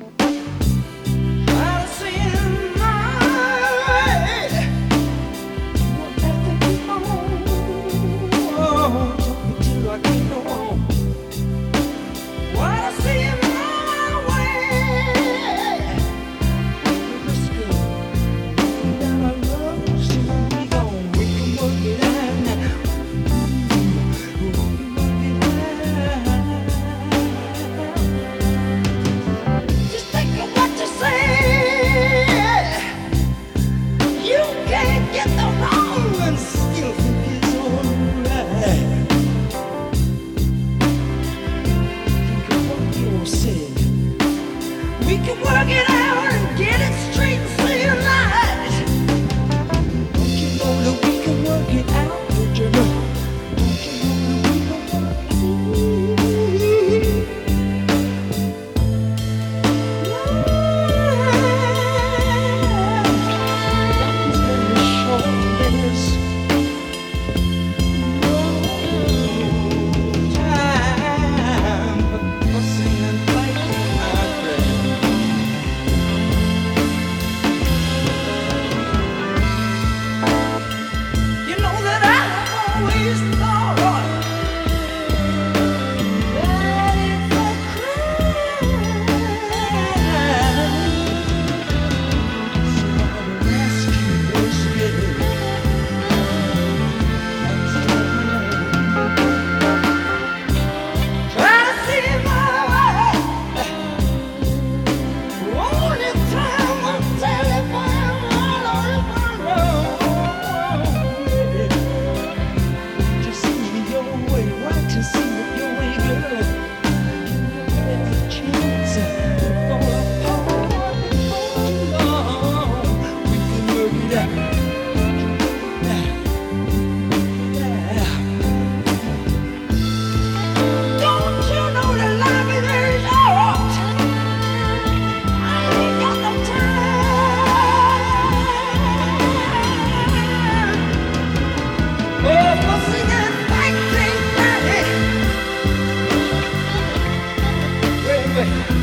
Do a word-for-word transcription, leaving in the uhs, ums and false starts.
Try to see in my way. Won't have to keep on. Oh, talk me till I can't no more. What I see in my way. Let's go. Down our love, so we gon' we can work it out now. We can work it out. Just think of what you say. You can't get the wrong and still think it's alright. Think of what you said. We can work it out and get it straight and say it right. Don't you know that we can work it out? Don't you know? Don't you know that we can work it out? You know that I always thought that it's a crime. So I rescue those scared. Try to see my way. Only time will tell if I'm right or if I'm wrong. Just see your way, right to see it your way, girl. There's a chance to fall apart before too long. We can work it out. Yeah. Don't you know that life is very short? I ain't got no time. Oh, fussing and fighting, daddy. Wait, wait.